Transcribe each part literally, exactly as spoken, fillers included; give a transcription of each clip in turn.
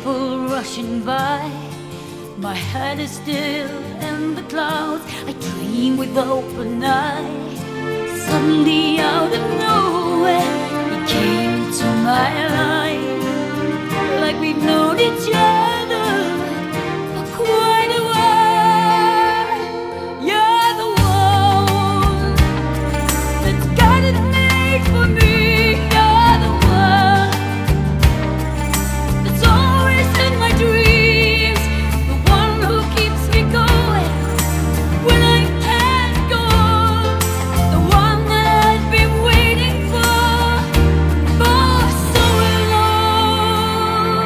people rushing by. My head is still in the clouds. I dream with open eyes. Suddenly out of nowhere, you came into my life, like we've known each other for quite a while. You're the one that's got it made for me. You're the one that's always in my dreams, the one who keeps me going when I can't go, the one that I've been waiting for for so long.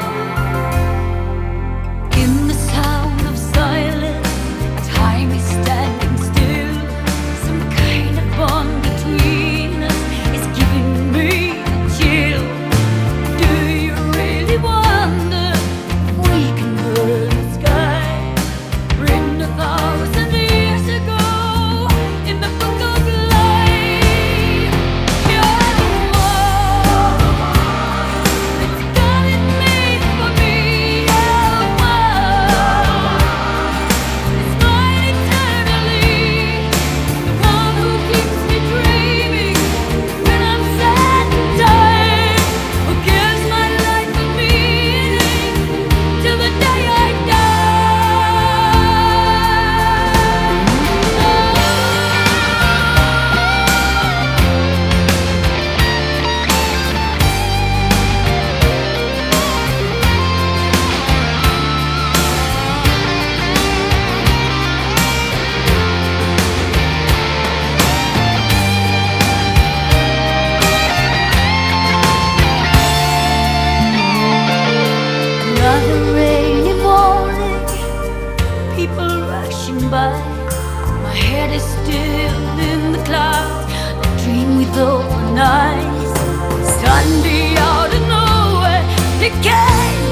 In the sound of silence, time is standing still. Some kind of bond between us is giving me a chill. Do you really wonder if we can burn the sky, written a thousand years ago in the book of life? You're the one that's got it made for me. You're the one that's mine eternally, the one who keeps me dreaming when I'm sad and tired, who gives my life a meaning till the day I die. Another rainy morning, people rushing by. My head is still in the clouds. I dream with open eyes. Suddenly out of nowhere, they came